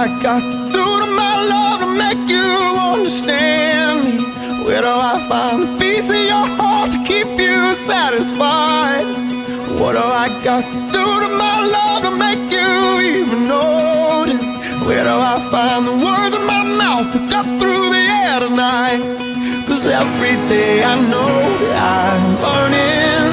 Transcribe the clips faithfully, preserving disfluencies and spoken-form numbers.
I got to do to my love to make you understand me? Where do I find the peace in your heart to keep you satisfied? What do I got to do to my love to make you even notice? Where do I find the words in my mouth to cut through the air tonight? Cause every day I know that I'm learning.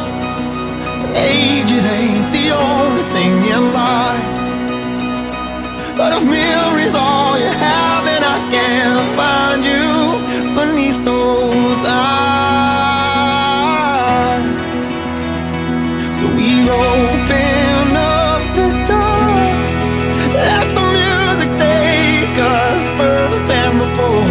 Age, it ain't the only thing in life. But if memory's all you have, then I can't find you beneath those eyes. So we've opened up the door, let the music take us further than before.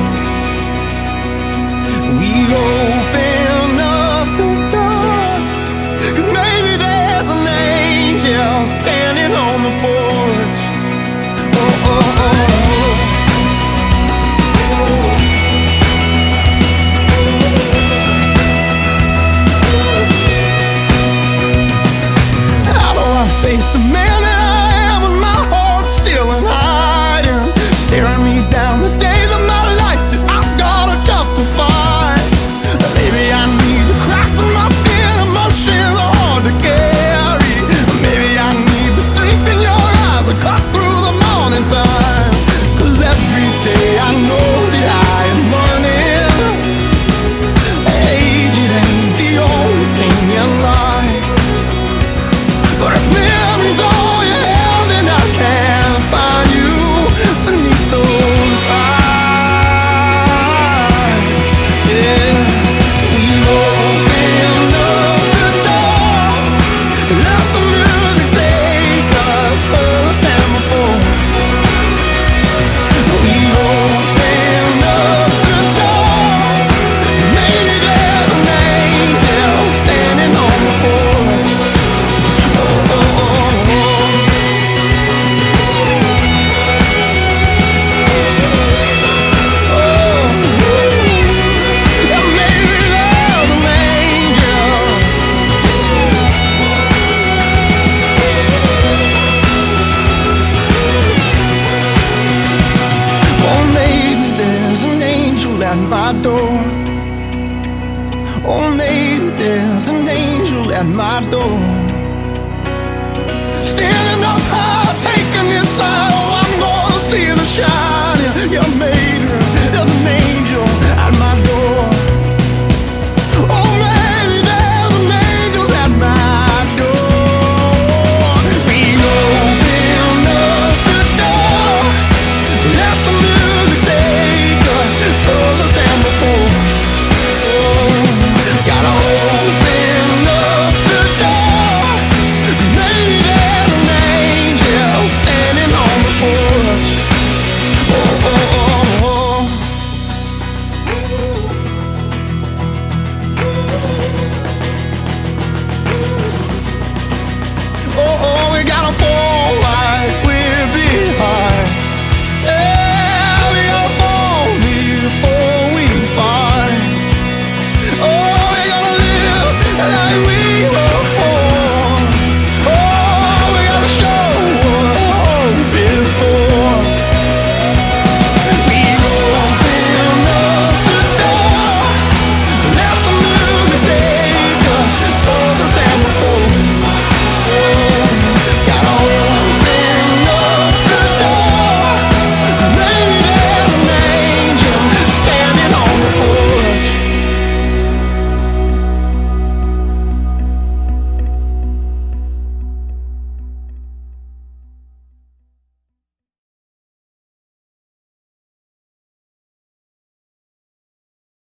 We've opened up the door, cause maybe there's an angel standing on the porch. Oh, oh, oh. How do I face the man that I am with my heart still in hiding, staring me down the days of my life that I've gotta justify? Maybe I need the cracks in my skin, emotions are hard to carry. Maybe I need the strength in your eyes to cut through the morning time. Cause every day I know that I am learning. Age, it ain't the only thing in life. But if memory's all you have, then I can't find you beneath those eyes. Yeah. So we open up the door, let the music take us further than before. We open up the door, maybe there's an angel standing on the porch. Oh, oh, oh, oh. Oh, yeah, maybe there's an angel. Oh, maybe there's an angel at my door. Oh, maybe there's an angel at my door. Standing up high, taking this light. Oh, I'm gonna see the shine.